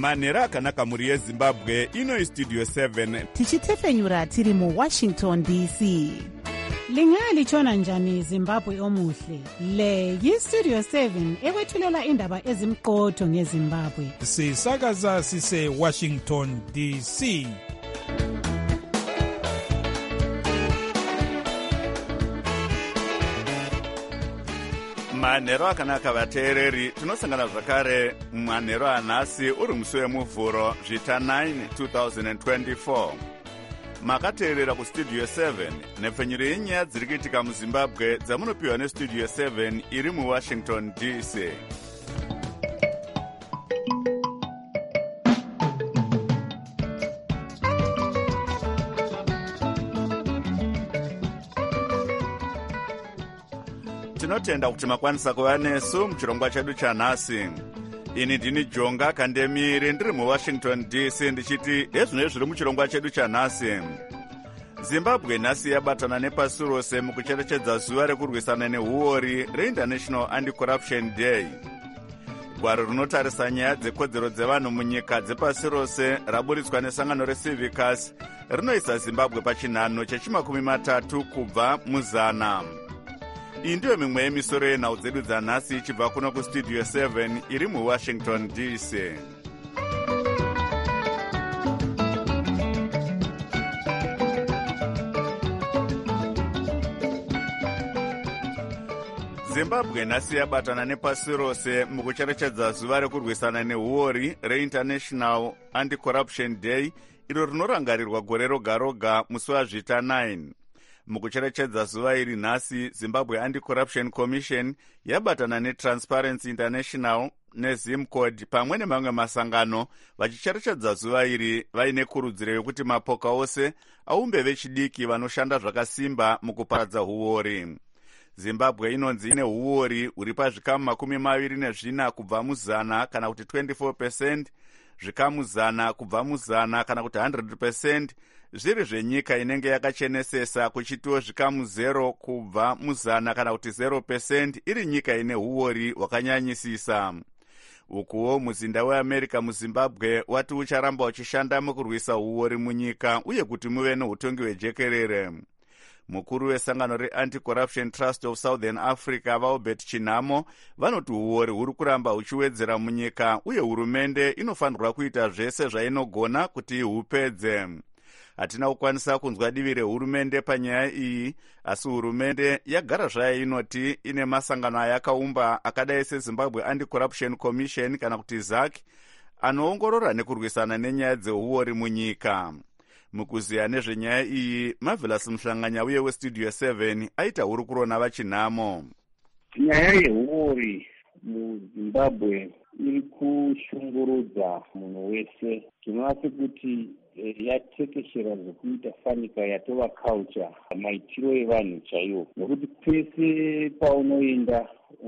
manhero akanaka mhuri yezimbabwe. Ino istudio 7 tichitefenyura tiri muwashington dc. Lingalitshona njani Zimbabwe omuhle? Le yistudio 7 ekwethulela indaba ezimqotho ngeZimbabwe. Sisakaza sise Washington DC. manhero akanaka vateereri, tinosangana zvakare manhero anhasi uri musi wemuvhuro zvita 9 2024. Makateerera kustudio 7 nepfenyuro yenyaya dziri kuitika muzimbabwe dzamunopiwa nestudio 7 iri muwashington dc. Tinotenda kuti makwanisa kuva nesu muchirongwa chedu chanhasi. Ini ndini Jonga Kandemiri ndiri muwashington dc ndichiti ezvino zviri muchirongwa chedu chanhasi. Zimbabwe nhasi yabatana nepasi rose mukucherechedza zuva rekurwisana nehuori reInternational Anti-Corruption Day. Gwaro rinotarisa nyaya dzekodzero dzevanhu munyika dzepasi rose raburitswa nesangano reCivicus rinoisa Zimbabwe pachinhano che30 kubva muzana. Iyi ndiyo mimwe yemisoro yenhau dzedu dzanhasi ichibva kuno kustudio 7 iri muwashington dc. Zimbabwe nhasi yabatana nepasi rose mukucherechedza zuva rekurwisana nehuori reInternational Anti-Corruption Day, iro rinorangarirwa gore roga roga musi wazvita 9. Mukucherechedza zuva iri nhasi, Zimbabwe Anti-Corruption Commission yabatana neTransparency International neZimcode pamwe nemamwe masangano vachicherechedza zuva iri vaine kurudziro yokuti mapoka ose aumbe vechidiki vanoshanda zvakasimba mukuparadza huori. Zimbabwe inonzi ine huori huri pazvikamu 24 kubva muzana kana kuti 24%, zvikamu 100 kubva muzana kana kuti 100%, zviri zvenyika inenge yakachenesesa, kuchitiwo zvikamu 0 kubva muzana kana kuti 0% iri nyika ine huori hwakanyanyisisa. Ukuwo muzinda weAmerica muZimbabwe wati ucharamba uchishanda mukurwisa huori munyika uye kuti muve neutongi hwejekerere. Mukuru wesangano reAnti-Corruption Trust of Southern Africa vaObert Chinamo vanoti huori huri kuramba huchiwedzera munyika uye hurumende inofanirwa kuita zvese zvainogona kuti ihupedze. Hatina kukwanisa kunzwa divi rehurumende panyaya iyi, asi hurumende yagara zvayo inoti ine masangano ayakaumba akadai seZimbabwe Anti-Corruption Commission kana kuti ZAC anoongorora nekurwisana nenyaya dzehuori munyika. Mukuziya nezvenyaya iyi, Marvelous Mhlanganya uye westudio 7 aita hurukuro navaChinamo. Nyaya yehuori muZimbabwe iri kushungurudza munhu wese. Tinoona sekuti yatekeshera zvekuita fanika yatova culture, maitiro evanhu chaiwo, nokuti pese paunoenda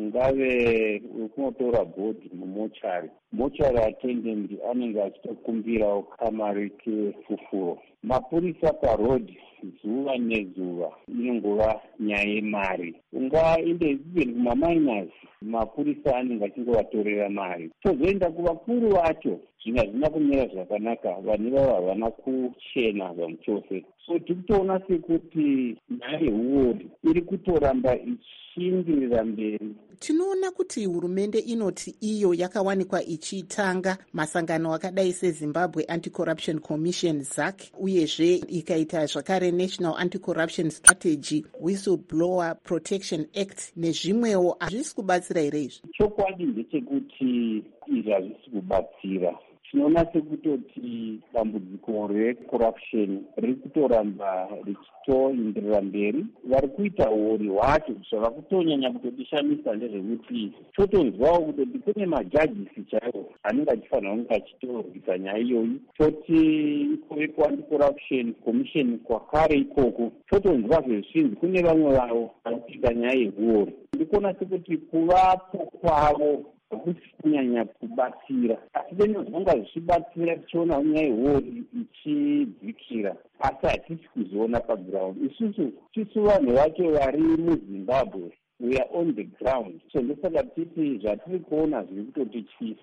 ungave kunotora bhodhi mumochari, mochari attendant anenge achitokumbirawo kamari kefufuro. Mapurisa parodhi zuva nezuva inongova nyaya yemari. Ungaende kumaminers, mapurisa anenge achingovatorera mari. Tozoenda kuvakuru vacho, zvinhu hazvina kumira zvakanaka, vanhu ivavo havana kuchena zvamu chose. So tirikutoona sekuti nyaya yehuori iri kutoramba ichiindirira mberi. Tinoona kuti hurumende inoti iyo yakawanikwa ichitanga masangano akadai seZimbabwe Anti-Corruption Commission ZAC, uyezve ikaita zvakare National Anti-Corruption Strategy, Whistleblower Protection Act nezvimwewo. Hazvisi kubatsira here izvi? Chokwadi ndechekuti izvi hazvisi kubatsira. Tinoona sekutoti dambudziko recorruption riri kutoramba richitoindirira mberi. Vari kuita huori hwacho zvava kutonyanya kutodishamisa ndezvekuti totonzwawo kutoti kune majajisi chaiwo anenge achifanira kunge achitorwisa nyaya iyoyi. Toti Anti-Corruption Commission kwakare ikoko totonzwa zvezvinzi kune vamwe vavo vari kuita nyaya yehuori. Ndikuona sekuti kuvapo kwavo hakusi kunyanya kubatsira, asi benozvanga zvichibatsira tichiona nyaya yehuori ichidzikira, asi hatisi kuzoona paground. Isusu vanhu vacho vari muZimbabwe, we are on the ground. So ndosaka titi zvatiri kuona zviri kutotityisa.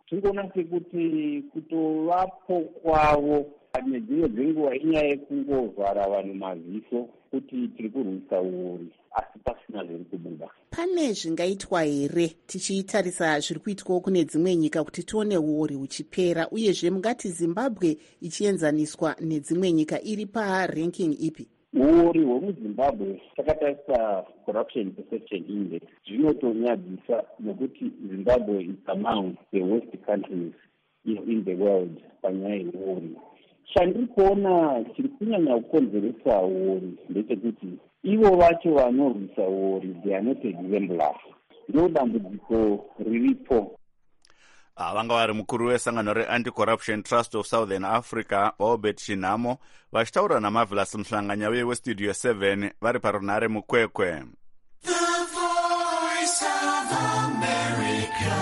tingoona sekuti kutovapo kwavo nedzimwe dzenguva inyaya yekungovhara vanhu maziso kuti tiri kurwisa uori asi pasina zviri kubuda. Pane zvingaitwa here tichitarisa zviri kuitwawo kune dzimwe nyika kuti tione uori huchipera, uyezve mungati Zimbabwe ichienzaniswa nedzimwe nyika iri paranking ipi? Uori hwemuzimbabwe takatarisa corruption perception index zvinotonyadzisa nekuti Zimbabwe is among the worst countries in the world panyaya yeuori. Chandiri kuona chiri kunyanya kukonzeresa uori ndechekuti ivo vacho vanorwisa uori they are not exemplar. Ndiro dambudziko riripo. Vanga vari mukuru wesangano reAnti-Corruption Trust of Southern Africa Albert Chinamo vachitaura naMarvelous Mhlanganya westudio 7 vari parunare mukwekwe. The Voice of America,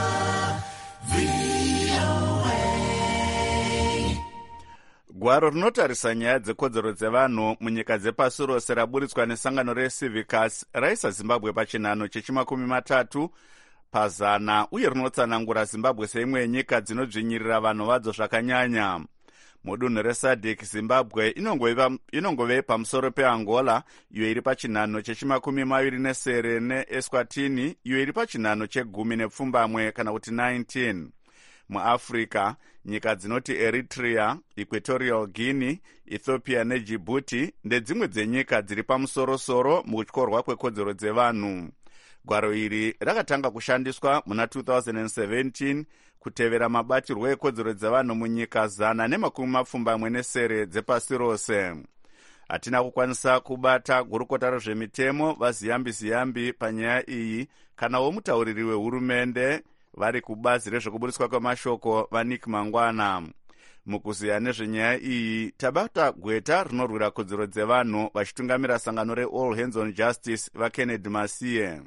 VOA. Gwaro rinotarisa nyaya dzekodzero dzevanhu munyika dzepasi rose raburitswa nesangano reCivicus raisa Zimbabwe pachinhano chechi30 pazana uye rinotsanangura Zimbabwe seimwe yenyika dzinodzvinyirira vanhu vadzo zvakanyanya. Mudunhu reSADC Zimbabwe inongove pamusoro peAngola iyo iri pachinhano chechi27 neEswatini iyo iri pachinhano che10 kana kuti 19. MuAfrica nyika dzinoti Eritrea, Equatorial Guinea, Ethiopia neDjibouti ndedzimwe dzenyika dziri pamusorosoro mukutyorwa kwekodzero dzevanhu. Gwaro iri rakatanga kushandiswa muna 2017 kutevera mabatirwo ekodzero dzevanhu munyika 124 dzepasi rose. Hatina kukwanisa kubata gurukota rezvemitemo vaZiyambi panyaya iyi kanawo mutauriri wehurumende vari kubazi rezvekuburitswa kwemashoko vaNick Mangwana. Mukuziya nezvenyaya iyi tabata gweta rinorwira kodzero dzevanhu vachitungamira sangano reAll Hands on Justice vaKennedy Masiye.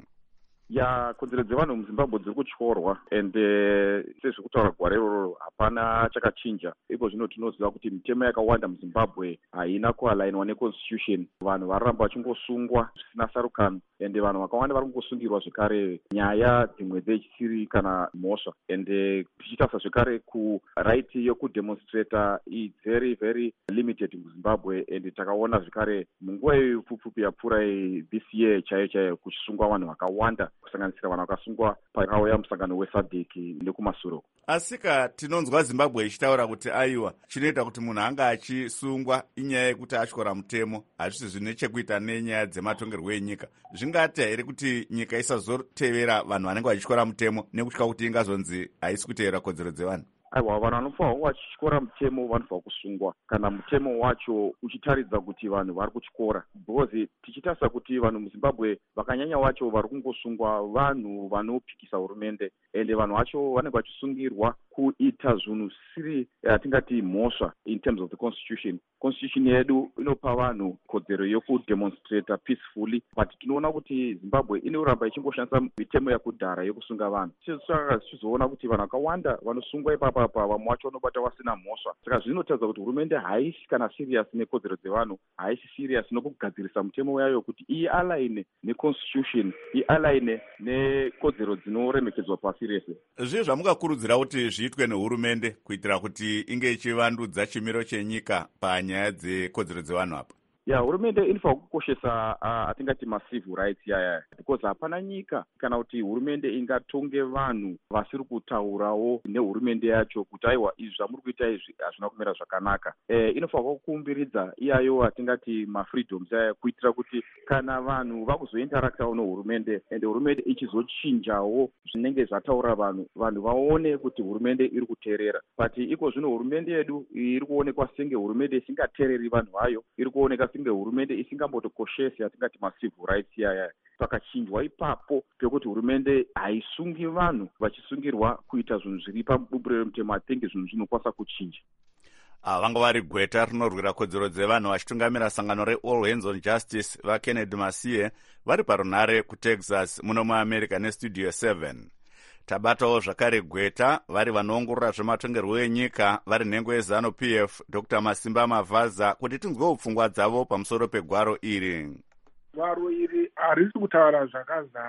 Kodzero dzevanhu muZimbabwe dziri kutyorwa ende sezvekutaura gwara iroro hapana chakachinja. Iko zvino tinoziva kuti mitemo yakawanda muZimbabwe haina kualainwa neconstitution. Vanhu varamba vachingosungwa zvisina sarukano ende vanhu vakawanda vari kungosungirwa zvekare nyaya dzimwe dzechisiri kana mhosva. Ende tichitarisa zvekare kuright yokudemonstrata is very very limited muZimbabwe ende takaona zvekare munguva yepfupi yapfuura this year chaiyo kuchisungwa vanhu vakawanda kusanganisira vanhu vakasungwa pakauya musangano weSADC nekumasuro. Asika tinonzwa Zimbabwe ichitaura kuti aiwa chinoita kuti munhu anga achisungwa inyaya yekuti atyora mutemo hazvisi zvine chekuita nenyaya dzematongerwo enyika. Zvingati here kuti nyika isazotevera vanhu vanenge vachityora mutemo nekutya kuti ingazonzi haisi kutevera kodzero dzevanhu? Aiwa, vanhu vanofanirwa kunge vachityora mutemo vanofanirwa kusungwa kana mutemo wacho uchitaridza kuti vanhu vari kutyora, because tichitarisa kuti vanhu muZimbabwe vakanyanya vacho vari kungosungwa vanhu vanopikisa hurumende ende vanhu vacho vanenge vachisungirwa kuita zvinhu zvisiri tingati mhosva in terms of the constitution. Constitution yedu inopa vanhu kodzero yokudemonstrata peacefully, but tinoona kuti Zimbabwe inoramba ichingoshandisa mitemo yakudhara yokusunga vanhu. Saka tichizoona kuti vanhu vakawanda vanosungwa ipapa vamwe vacho vanobata vasina mhosva. Saka zvinotaridza kuti hurumende haisi kana serious nekodzero dzevanhu, haisi serious nokugadzirisa mutemo yayo kuti ialign neconstitution, ialign nekodzero dzinoremekedzwa pasi rese. Zvii zvamungakurudzira kuti zviitwe nehurumende kuitira kuti inge ichivandudza chimiro chenyika panyaya dzekodzero dzevanhu apa? Hurumende inofanira kukoshesa atingati macivil rights yaya, because hapana nyika kana kuti hurumende ingatonge vanhu vasiri kutaurawo nehurumende yacho kuti aiwa izvi zvamuri kuita izvi hazvina kumira zvakanaka. Inofanira kukumbiridza iyayo atingati mafreedoms yaya kuitira kuti kana vanhu vakuzointeraktawo nehurumende ende hurumende ichizochinjawo zvinenge zvataura vanhu vaone kuti hurumende iri kuteerera. But iko zvino hurumende yedu iri kuonekwa senge hurumende isingateereri vanhu vayo, iri kuoneka senge hurumende isingambotokoshesi atingati macivil rights yaya. Pakachinjwa ipapo pekuti hurumende haisungi vanhu vachisungirwa kuita zvinhu zviri pabuburo remutemo. Atingi zvinhu zvinokwanisa kuchinja. Vanga vari gweta rinorwira kodzero dzevanhu vachitungamira sangano reAll Hands on Justice vaKennedy Masiye vari parunare kuTexas muno muAmerica nestudio 7. Tabatawo zvakare gweta vari vanoongorora zvematongerwo enyika vari nhengo yeZanu PF Dr. Masimba Mavaza kuti tinzwewo pfungwa dzavo pamusoro pegwaro iri. Gwaro iri harisi kutaura zvakazara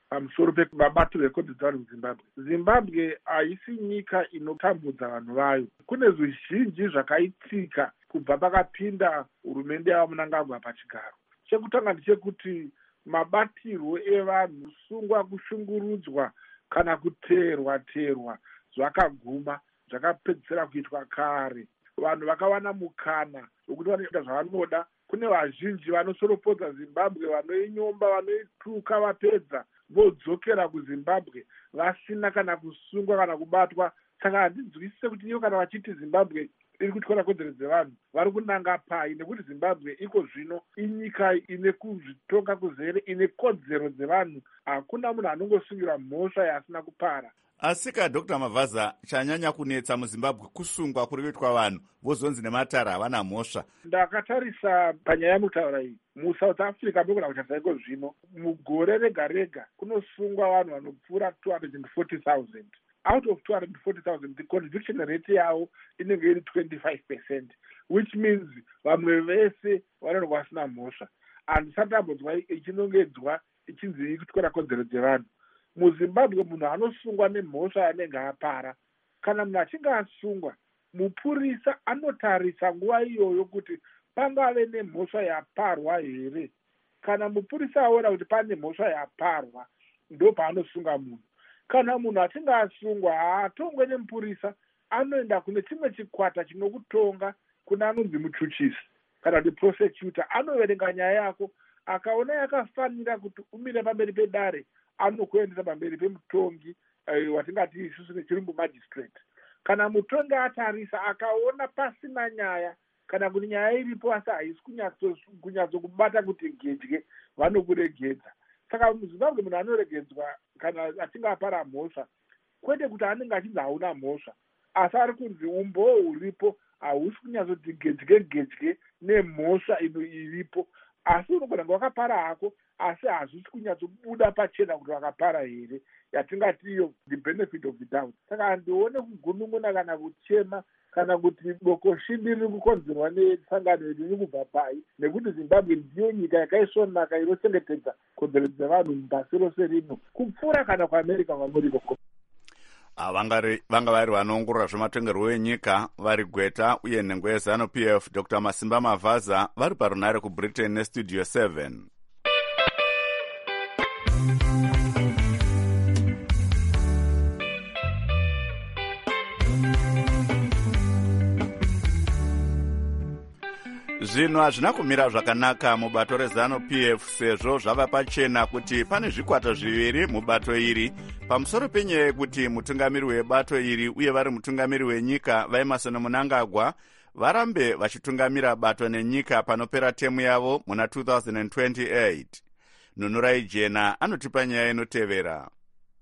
pamusoro pemabatiro ekodzero dzevanhu muzimbabwe. Zimbabwe haisi nyika inotambudza vanhu vayo. Kune zvizhinji zvakaitika kubva pakapinda hurumende yava Mnangagwa pachigaro. Chekutanga ndechekuti mabatirwo evanhu, kusungwa, kushungurudzwa kana kuteerwa zvakaguma, zvakapedzisira kuitwa kare. Vanhu vakawana mukana wekuti vanoita zvavanoda. Kune vazhinji vanosoropodza Zimbabwe, vanoinyomba, vanoituka, vapedza vodzokera kuZimbabwe vasina kana kusungwa kana kubatwa. Saka handinzwisise kuti iyo kana vachiti Zimbabwe iri kutyora kodzero dzevanhu vari kunanga pai, nekuti Zimbabwe iko zvino inyika ine kuzvitonga kuzere, ine kodzero dzevanhu. Hakuna munhu anongosungira mhosva yasina kupara. Asika Dr. Mavaza, chanyanya kunetsa muZimbabwe kusungwa kuri kuitwa vanhu vozonzi nematara havana mhosva. Ndakatarisa panyaya yemutaura iyi muSouth Africa ndokuna kutarisa iko zvino mugore rega rega kunosungwa vanhu vanopfuura 240,000. Out of 240,000, the conviction rate yavo inenge iri 25%, which means vamwe vese vanenge vasina mhosva. Handisati ndambonzwa ichinongedzwa ichinzi ikutyora kodzero dzevanhu. MuZimbabwe munhu anosungwa nemhosva anenge apara. Kana munhu achinge asungwa, mupurisa anotarisa nguva iyoyo kuti pangave nemhosva yaparwa here. Kana mupurisa aona kuti pane mhosva yaparwa, ndo paanosunga munhu. Kana munhu achinge asungwa haatongwe nemupurisa, anoenda kune chimwe chikwata chinokutonga, kuna anonzi muchuchisi kana kuti prosecutor. Anoverenga nyaya yako, akaona yakafanira kuti umire pamberi pedare, anokuendesa pamberi pemutongi watingati isusu nechirungu magistrate. Kana mutongi atarisa akaona pasina nyaya kana kuti nyaya iripo asi haisi kunyatsokubata kuti gedye, vanokuregedza. Saka muZimbabwe munhu anoregedzwa kana achinge apara mhosva, kwete kuti anenge achinzi hauna mhosva, asi ari kunzi umboo huripo hausi kunyatsoti gedye nemhosva iripo. Asi unogona kunge wakapara hako, asi hazvisi kunyatsobuda pachena kuti wakapara here, yatingati iyo the benefit of the doubt. Saka handione kugunun'una kana kuchema kana kuti bokoshindi riri kukonzerwa nesangano riri kubva pai, nekuti Zimbabwe ndiyo nyika yakaisvonaka inochengetedza kodzero dzevanhu pasi rose rino kupfuura kana kuAmerica kwamuriko. Vanga vari vanoongorora zvematongerwo enyika vari Gweta uye nhengo yeZANU-PF Dr. Masimba Mavaza vari parunare kuBritain neStudio 7. Zvino hazvina kumira zvakanaka mubato reZANU-PF sezvo zvava pachena kuti pane zvikwata zviviri mubato iri pamusoro penyaya yekuti mutungamiri webato iri uye vari mutungamiri wenyika vaEmmerson Mnangagwa varambe vachitungamira bato nenyika panopera temu yavo muna 2028. Nunurai Jena anotipa nyaya inotevera.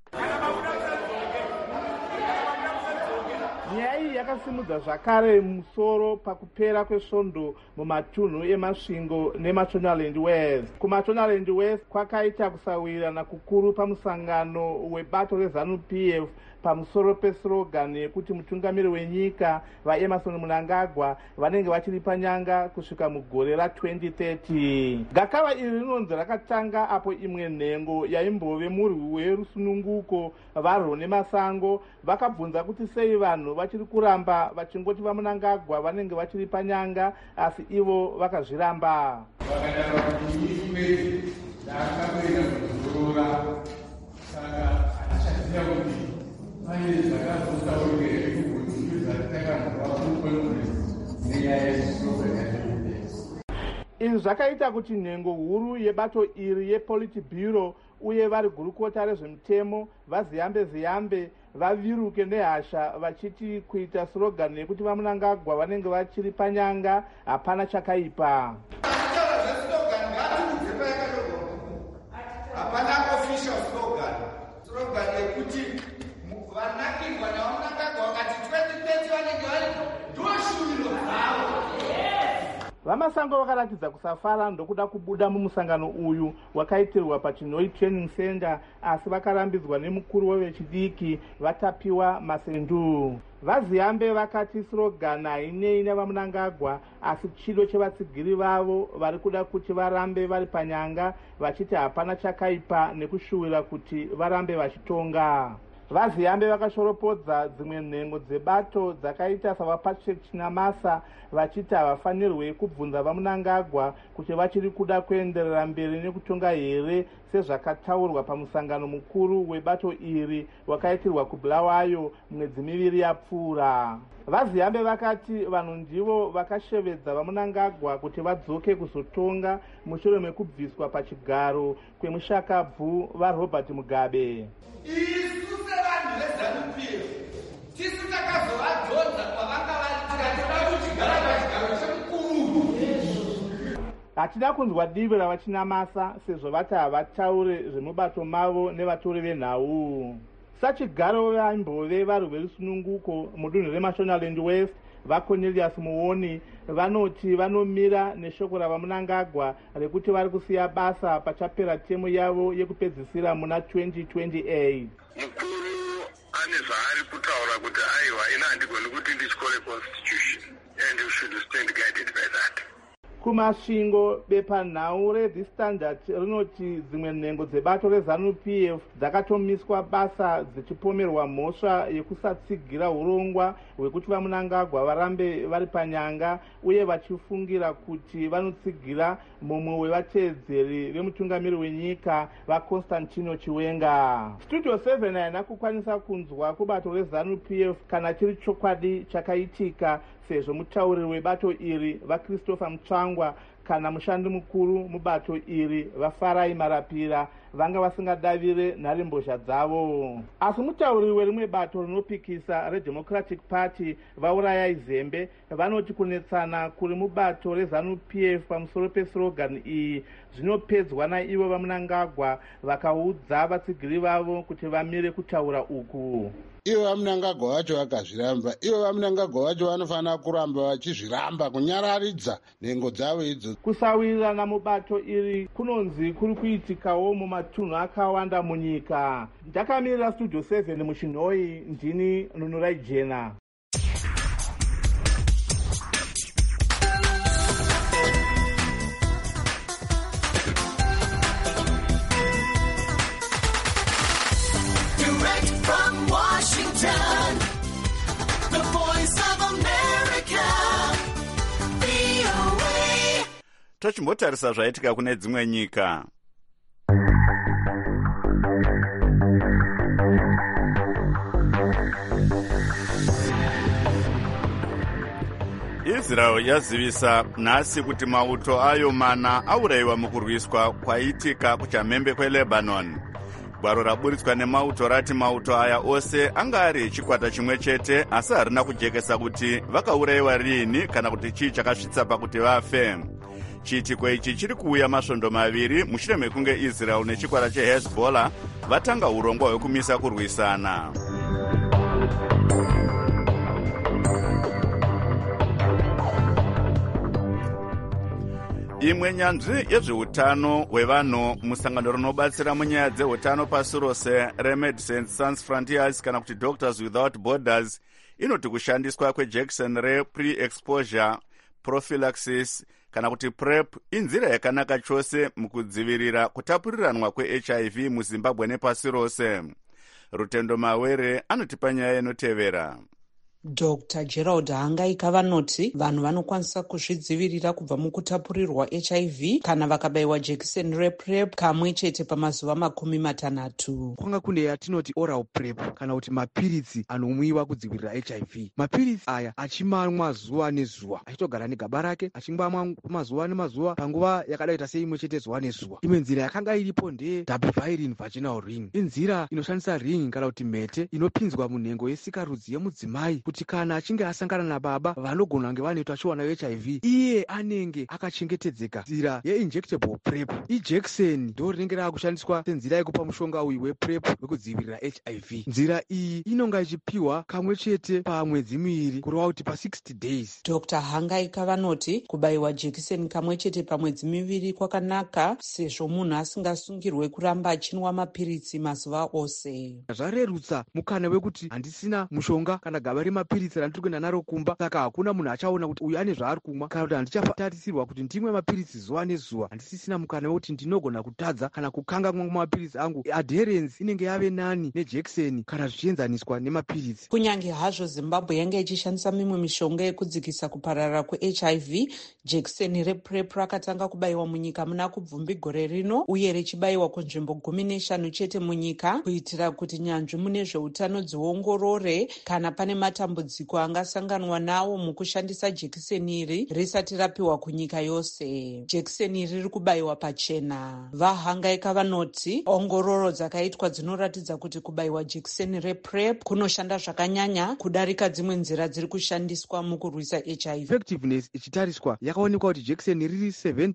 Nyaya iyi yakasimudza zvakare musoro pakupera kwesvondo mumatunhu emasvingo neMashonaland West. KuMashonaland West kwakaita kusawirirana kukuru pamusangano webato reZANU-PF pamusoro peSlogan yekuti mutungamiri wenyika vaEmmerson Mnangagwa vanenge vachiri panyanga kusvika mugore ra2030. Gakava iri rinonzi rakatanga apo imwe nhengo yaimbove murwi werusununguko varwo nemasango vakabvunza kuti sei vanhu vachiri kuramba vachingoti vaMnangagwa vanenge vachiri panyanga asi ivo vakazviramba. Vakataura kuti imwe ndakakwenda kuzorora saka achaziva kuti pane zvakazotaurike kuti zvatakamuva kukwemure nenyaya yeSlogan yacho. Izvi zvakaita kuti nhengo huru yebato iri yePolitburo uye vari gurukota rezvemutemo vaziyambe vaviruke nehasha vachiti kuita slogan yekuti vaMnangagwa vanenge vachiri panyanga hapana chakaipa. Hapana official slogan yekuti vanakirwa navaMnangagwa vakati 2030 vanenge varipo ndoshuviro dzavo. Vamasango vakaratidza kusafara ndokuda kubuda mumusangano uyu wakaitirwa paChinoi Training Center asi vakarambidzwa nemukuru wevechidiki Vatapiwa Masendu. Vaziyambe vakati slogan hainei navaMnangagwa asi chido chevatsigiri vavo vari kuda kuti varambe vari panyanga vachiti hapana chakaipa nekushuwira kuti varambe vachitonga. Vaziyambe vakashoropodza dzimwe nhengo dzebato dzakaita savaPatrick Chinamasa vachiti havafanirwi kubvunza vaMnangagwa kuti vachiri kuda kuenderera mberi nekutonga here sezvakataurwa pamusangano mukuru webato iri wakaitirwa kuBulawayo mwedzi miviri yapfuura. Vaziyambe vakati vanhu ndivo vakashevedza vaMnangagwa kuti vadzoke kuzotonga mushure mekubviswa pachigaro kwemushakabvu vaRobert Mugabe. Isu sevanhu veZANU-PF tisu takazovadhodza kwavanga vari tikatoda kuchigara pachigaro chemukuru. Hatida kunzwa divi ravaChinamasa sezvo vati havataure zvemubato mavo nevatori venhau. Sachigaro vaimbove vari verusununguko mudunhu reMashonaland West vaCornelius Muoni vanoti vanomira neshoko ravaMnangagwa rekuti vari kusiya basa pachapera temu yavo yekupedzisira muna 2028. Mukuru ane zvaari kutaura kuti aiwa ina handigoni kuti ndityore constitution and you should stand guided by that. Kumasvingo bepanhau reThe Standard rinoti dzimwe nhengo dzebato reZANU-PF dzakatomiswa basa dzichipomerwa mhosva yekusatsigira urongwa hwekuti vaMnangagwa varambe vari panyanga uye vachifungira kuti vanotsigira mumwe wevateedzeri vemutungamiri wenyika vaConstantino Chiwenga. Studio 7 haina kukwanisa kunzwa kubato reZANU-PF kana chiri chokwadi chakaitika sezvo mutauriri webato iri vaChristopher Mutsvangwa kana mushandi mukuru mubato iri vaFarai Marapira vanga vasingadavire nharembozha dzavo. Asi mutauriri werimwe bato rinopikisa reDemocratic Party vaUrayai Zembe vanoti kunetsana kuri mubato reZANU-PF pamusoro peslogan iyi zvinopedzwa naivo vaMnangagwa vakaudza vatsigiri vavo kuti vamire kutaura uku. Ivo vaMnangagwa vacho vakazviramba. Ivo vaMnangagwa vacho vanofanira kuramba vachizviramba kunyararidza nhengo dzavo idzo. Kusawirirana mubato iri kunonzi kuri kuitikawo mumatunhu akawanda munyika. Ndakamirira Studio 7 muChinhoi, ndini Nunurai Jena. The Voice of America, VOA. Tochimbotarisa zvaitika kune dzimwe nyika. Israel yazivisa nhasi kuti mauto ayo mana aurayiwa mukurwiswa kwaitika kuchamhembe kweLebanon. Gwaro raburitswa nemauto rati mauto aya ose anga ari echikwata chimwe chete asi harina kujekesa kuti vakaurayiwa rini kana kuti chii chakasvitsa pakuti vafe. Chiitiko ichi chiri kuuya masvondo maviri mushure mekunge Israel nechikwata cheHezbollah vatanga urongwa hwekumisa kurwisana. Imwe nyanzvi yezveutano hwevanhu musangano rinobatsira munyaya dzeutano pasi rose reMedecines Sans Frontiers kana kuti Doctors Without Borders inoti kushandiswa kwejekiseni re-pre-exposure prophylaxis kana kuti PrEP inzira yakanaka chose mukudzivirira kutapuriranwa kweHIV muZimbabwe nepasi rose. Rutendo Mawere anotipa nyaya inotevera. Dr. Gerald Hangaika vanoti vanhu vanokwanisa kuzvidzivirira kubva mukutapurirwa HIV kana vakabayiwa jekiseni rePrEP kamwe chete pamazuva 60. Kwanga kune yatinoti oral PrEP kana kuti mapiritsi anomwiwa kudzivirira HIV. Mapiritsi aya achimamwa zuva nezuva, achitogara negaba rake achingwamwa mazuva nemazuva panguva yakadaita seimwe chete zuva nezuva. Imwe nzira yakanga iripo ndeye double vaginal ring. Inzira inoshandisa ring kana kuti mhete inopinzwa munhengo yesikarudzi yemudzimai kuti kana achinge asangana nababa vanogona kunge vane utachiona hweHIV iye anenge akachengetedzeka. Nzira yeinjectable PrEP ijekiseni ndo rinenge raakushandiswa senzira yekupa mushonga uyu wePrEP wekudzivirira HIV. Nzira iyi inonga ichipiwa kamwe chete pamwedzi miviri kureva kuti pa60 days. Dr. Hangaika vanoti kubayiwa jekiseni kamwe chete pamwedzi miviri kwakanaka sezvo munhu asingasungirwe kuramba achinwa mapiritsi mazuva ose. Zvarerutsa mukana wekuti handisina mushonga kana gaba mapiritsi andiri kuenda naro kumba, saka hakuna munhu achaona kuti uyu ane zvaari kumwa, kana kuti handichatarisirwa kuti ndimwe mapiritsi zuva nezuva. Handisisina mukana wekuti ndinogona kutadza kana kukanganwa mapiritsi angu. Adherence inenge yave nani nejekiseni kana zvichienzaniswa nemapiritsi. Kunyange hazvo Zimbabwe yanga ichishandisa mimwe mishonga yekudzikisa kuparara kweHIV, jekiseni rePrEP rakatanga kubayiwa munyika muna kubvumbi gore rino, uye richibayiwa kunzvimbo 15 chete munyika, kuitira kuti nyanzvi mune zveutano dziongorore kana pane matambudziko angasanganwa nawo mukushandisa jekiseni iri risati rapiwa kunyika yose. Jekiseni iri riri kubayiwa pachena. Vahangaika vanoti ongororo dzakaitwa dzinoratidza kuti kubayiwa jekiseni rePrEP kunoshanda zvakanyanya kudarika dzimwe nzira dziri kushandiswa mukurwisa HIV. Effectiveness ichitariswa yakaonekwa kuti jekiseni riri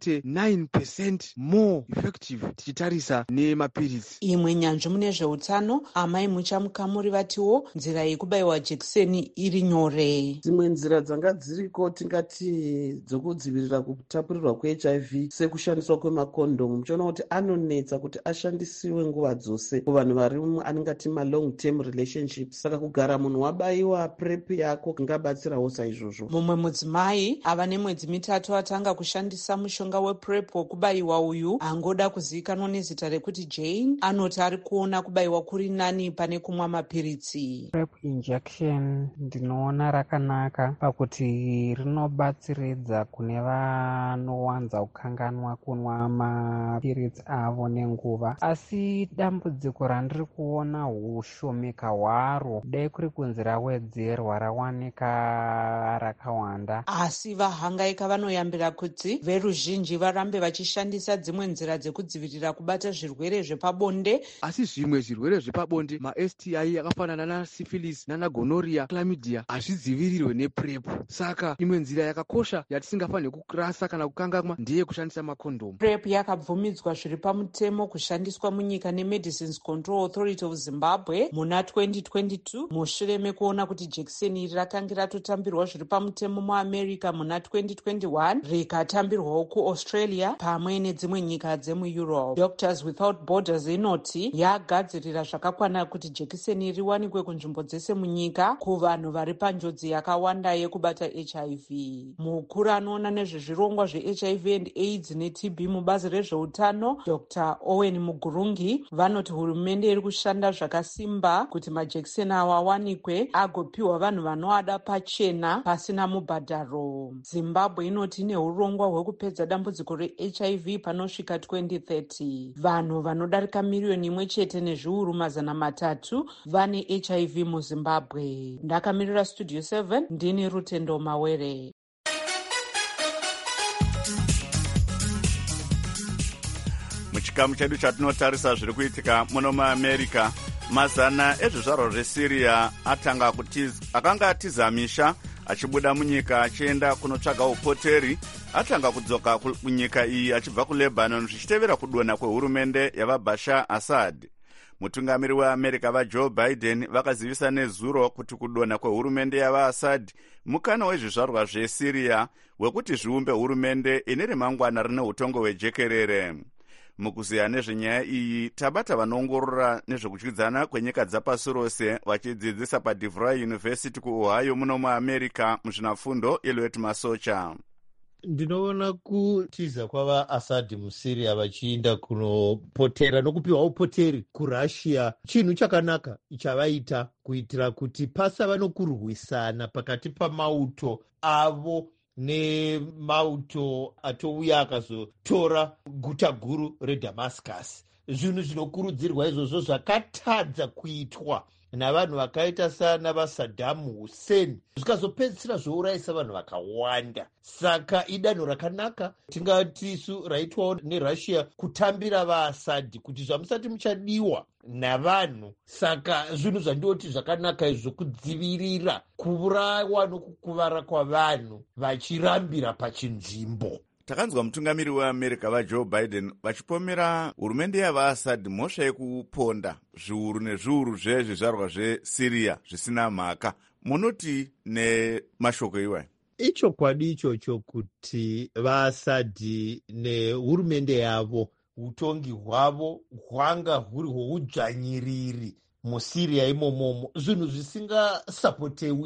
79% more effective tichitarisa nemapiritsi. Imwe nyanzvi mune zveutano Amai Muchamukamuri vatiwo nzira yekubayiwa jekiseni iri nyore. Dzimwe nzira dzanga dziriko tingati dzokudzivirira kutapurirwa kweHIV sekushandiswa kwemakondomu, muchiona kuti anonetsa kuti ashandisiwe nguva dzose kuvanhu vari anengati malong term relationships. Saka kugara munhu wabayiwa PrEP yako kungabatsirawo saizvozvo. Mumwe mudzimai ava nemwedzi mitatu atanga kushandisa mushonga wePrEP wokubayiwa uyu, angoda kuzivikanwa nezita rekuti Jane, anoti ari kuona kubayiwa kuri nani pane kumwa mapiritsi. PrEP injection ndinoona rakanaka pakuti rinobatsiridza kune vanowanza kukanganwa kunwa mapiritsi avo nenguva, asi dambudziko randiri kuona ushomeka hwaro dai kuri kunzi rawedzerwa rawanika rakawanda. Asi vahangaika vanoyambira kuti veruzhinji varambe vachishandisa dzimwe nzira dzekudzivirira kubata zvirwere zvepabonde. Asi zvimwe zvirwere zvepabonde, maSTI yakafanana nasyphilis nanagonorrhea, chlamydia hazvidzivirirwe nePrEP. Saka imwe nzira yakakosha yatisingafaniri kurasa kana kukanganwa ndeye kushandisa makondomu. PrEP yakabvumidzwa zviri pamutemo kushandiswa munyika neMedicines Control Authority of Zimbabwe muna 2022, mushure mekuona kuti jekiseni iri rakange ratotambirwa zviri pamutemo muAmerica muna 2021, rikatambirwawo kuAustralia pamwe nedzimwe nyika dzemuEurope. Doctors Without Borders inoti yagadzirira zvakakwana kuti jekiseni iri riwanikwe kunzvimbo dzese munyika kuvanhu vari panjodzi yakawanda yekubata HIV. Mukuru anoona nezvezvirongwa zveHIV and AIDS neTB mubazi rezveutano, Dr. Owen Mugurungi, vanoti hurumende iri kushanda zvakasimba kuti majekiseni awa awanikwe agopiwa vanhu vanoada pachena pasina mubhadharo. Zimbabwe inoti ine urongwa hwekupedza dambudziko reHIV panosvika 2030. Vanhu vanodarika miriyoni 1 nezviuru mazana 3 vane HIV muZimbabwe. Ndakamirira Studio 7, ndini Rutendo Mawere. Muchikamu chedu chatinotarisa zviri kuitika muno muAmerica, mazana ezvizvarwa zveSyria akanga atiza misha achibuda munyika achienda kunotsvaga upoteri, atanga kudzoka kunyika iyi achibva kuLebanon zvichitevera kudonha kwehurumende yavaBashar Assad. Mutungamiri weAmerica vaJoe Biden vakazivisa nezuro kuti kudonha kwehurumende yavaAssad mukana wezvizvarwa zveSyria wekuti zviumbe hurumende ine remangwana rine utongo hwejekerere. Mukuziya nezvenyaya iyi tabata vanoongorora nezvekudyidzana kwenyika dzapasi rose vachidzidzisa paDeVry University kuOhio muno muAmerica muzvinafundo Eliot Masocha. Ndinoona kutiza kwavaAssad muSyria vachienda kunopotera nokupiwa upoteri kuRussia chinhu chakanaka chavaita kuitira kuti pasava nokurwisana pakati pamauto avo nemauto atouya akazotora guta guru reDamascus. Zvinhu zvinokurudzirwa izvozvo zvakatadza kuitwa navanhu vakaita sana vaSaddam Hussein zvikazopedzisira zvourayisa vanhu vakawanda. Saka idanho rakanaka tingati isu raitwawo neRussia kutambira vaAssad kuti zvamusati muchadiwa navanhu. Saka zvinhu zvandoti zvakanaka izvo kudzivirira kuurawa nokukuvara kwavanhu vachirambira pachinzvimbo. Takanzwa mutungamiri weAmerica vaJoe Biden vachipomera hurumende yavaAssad mhosva yekuponda zviuru nezviuru zvezvizvarwa zveSyria zvisina mhaka. Munoti nemashoko iwayo? Ichokwadi ichocho kuti vaAssad nehurumende yavo utongi hwavo hwanga huri hwoudzvanyiriri muSyria imomomo, zvinhu zvisingasapotewi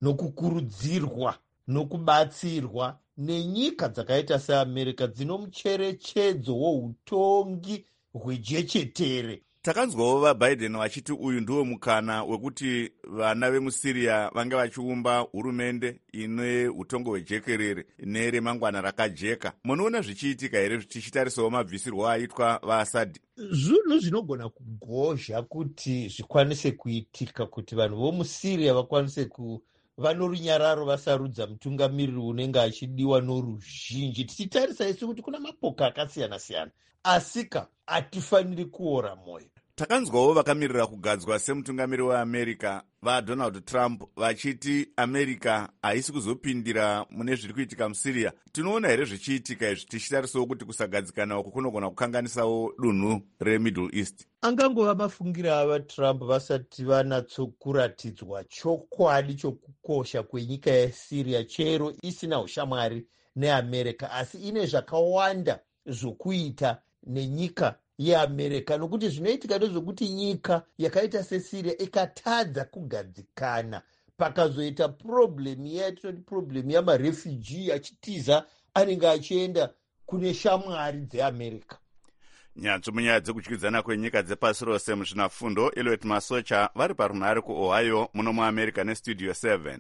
nokukurudzirwa nokubatsirwa nenyika dzakaita seamerica dzino mucherechedzo woutongi hwejechetere. Takanzwawo vaBiden vachiti uyu ndiwo mukana wekuti vana vemuSyria vange vachiumba hurumende ine utongo hwejekerere neremangwana rakajeka. Munoona zvichiitika here tichitarisawo mabvisirwo aitwa vaAssad? Zvinhu zvinogona kugozha kuti zvikwanise kuitika kuti vanhu vomuSyria vakwanise vanorunyararo vasarudza mutungamiriri unenge achidiwa noruzhinji. Tichitarisa isu kuti kuna mapoka akasiyana-siyana, asika hatifaniri kuora mwoyo. Takanzwawo vakamirira kugadzwa semutungamiri weAmerica vaDonald Trump vachiti America haisi kuzopindira mune zviri kuitika muSyria. Tinoona here zvichiitika izvi tichitarisawo kuti kusagadzikana uku kunogona kukanganisawo dunhu reMiddle East? Angangova mafungiro ava Trump vasati vanatsokuratidzwa chokwadi chokukosha kwenyika yeSyria, chero isina ushamwari neAmerica, asi ine zvakawanda zvokuita nenyika yeAmerica, nokuti zvinoitika ndezvokuti nyika yakaita seSyria ikatadza kugadzikana, pakazoita problemu yatinoti problemu yamarefugee achitiza anenge achienda kune shamwari dzeAmerica. Nyanzvi munyaya dzekudyidzana kwenyika dzepasi rose muzvinafundo, Elliot Masocha vari parunhare kuOhio muno muAmerica neStudio 7.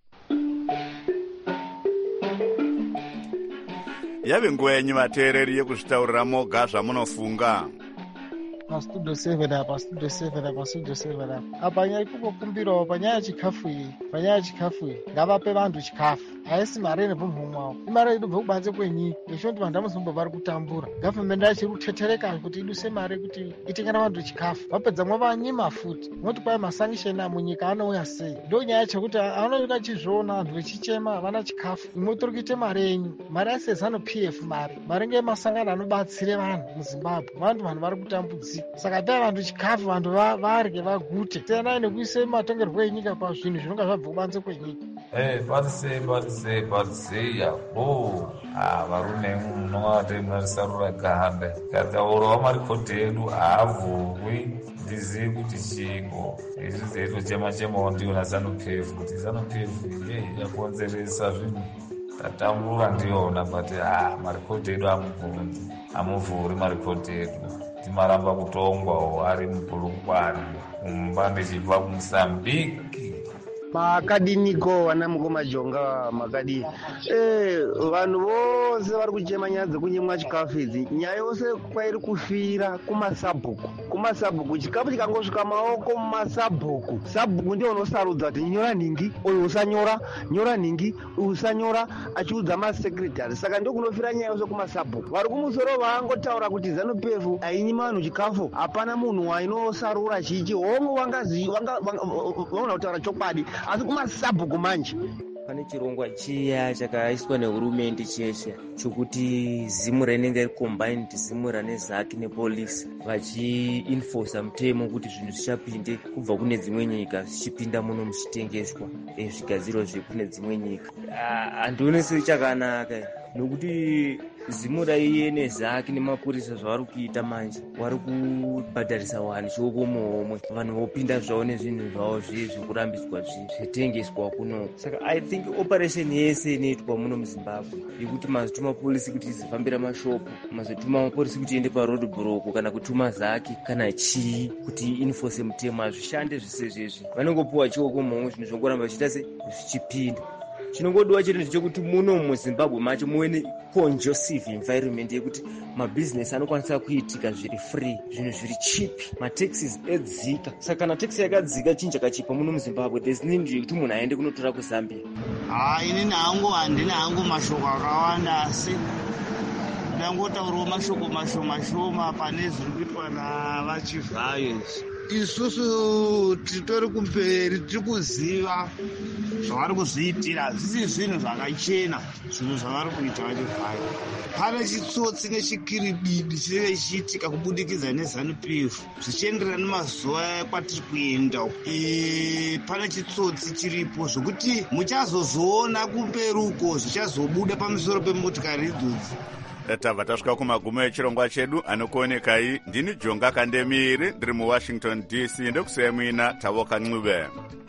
Yave nguva yenyu vateereri yekuzvitaurira moga zvamunofunga. Pastudio 7 apa, Studio 7 apa, Studio 7 apa. Apa nyaya ikumbirawo panyaya yechikafu iyi, panyaya yechikafu iyi, ngavape vantu chikafu. Haisi mari inobva mwawo, imari inobva kubanze kwenyika. Yechoti vantu vamuzomba vari kutambura. Gavhimende yachiri kutetereka kuti iduse mari kuti itengera vantu chikafu. Vapedza mwavanyima futi. Moti kwai masangisheni munyika anouya sei? Ndo nyaya chekuti anoita chizviona vantu vechichema havana chikafu. Imwe tiri kuite mari yenyu. Mari yasezano PF mari ngemasangano anobatsire vanhu muZimbabwe. Vantu vari kutambudzika. Saka dai vantu chikafu vantu varye vagute. Siyana nekuise matongerwo enyika pazvinhu zvinonga zvabva kubanze kwenyika. Parisei yabo varume munovati munarisarura ganda kataurawo marikodhi edu haavhurwi. Ndizivi kuti chingo izvi zeito chema-chemawo ndiyo naZANU-PF kuti ZANU-PF yakonzeresa zvinhu tatambura ndiyona, but marikodhi edu hamuvhuri marikodhi edu. Timaramba kutongwawo ari mupurukwane mumba ndichibva kuMozambique. Makadiniko vana mukomajonga makadini vanhu vose vari kuchema nyaya dzekunyemwa chikafu idzi. Nyaya yose kwairi kufira kumasabhuku chikafu chikangosvika maoko mumasabhuku, sabhuku ndiyo unosarudza kuti nyora nhingi uyu usanyora, nyora nhingi uyu usanyora, achiudza masekretari. Saka ndio kunofira nyaya yose kumasabhuku. Vari kumusoro vangotaura kuti ZANU-PF hainyima vanhu chikafu, hapana munhu wainosarura chichi. Hongu vangona kutaura chokwadi, asi kumasabhuku manje pane chirongwa chiya chakaiswa nehurumende cheshe chokuti zimura inenge iri combined, zimura neZAC nepolisi vachiinforsa mutemo kuti zvinhu zvichapinde kubva kune dzimwe nyika zvichipinda muno muchitengeswa zvigadzirwa zvekune dzimwe nyika. Handionesi chakanaka nokuti zimura iye neZAC nemapurisa zvavari kuita manje vari kubhadharisa vanhu chioko muhomwe, vanhu vopinda zvavo nezvinhu zvavo zvekurambidzwa zvitengeswa kuno. Saka I think operation yese inoitwa muno muZimbabwe yekuti mazotuma polisi kuti izofambira mashopu, mazotuma mapolisi kuti iende paroad block, kana kutuma ZAC kana chii kuti inforce mutemo, hazvishande zvese izvezvi. Vanongopuwa chioko muhomwe, zvinhu zvongoramba zvichiita zvichipinda. Chinongodiwa chete ndechekuti muno muZimbabwe macho muve neconducive environment yekuti mabhizinesi anokwanisa kuitika zviri free, zvinhu zviri cheap, mataxes edzika. Saka kana taxi yakadzika chinhu chakachipa muno muZimbabwe, there's need yekuti munhu aende kunotora kuZambia. Inini handina hangu mashoko akawanda, asi ndangotaurawo mashoko mashoma pane zviri kuitwa navachivhayo. Isusu titori kumberi, tiri kuziva zvavari kuzviitira, zvisi zvinhu zvakachena, zvinhu zvavari kuita vachivhayo. Pane chitsotsi nechikiribidi chinenge chichiitika kubudikidza neZANU-PF zvichienderana nemazuva ekwatiri kuenda. Pane chitsotsi chiripo zvokuti muchazozoona kumberuko zvichazobuda pamusoro pemotikari idzodzi. Tabva tasvika kumagumo echirongwa chedu. Anokuonekai ndini Jonga Kandemiri, ndiri muWashington DC. Ndekusiyai muina Tavoka Ncube.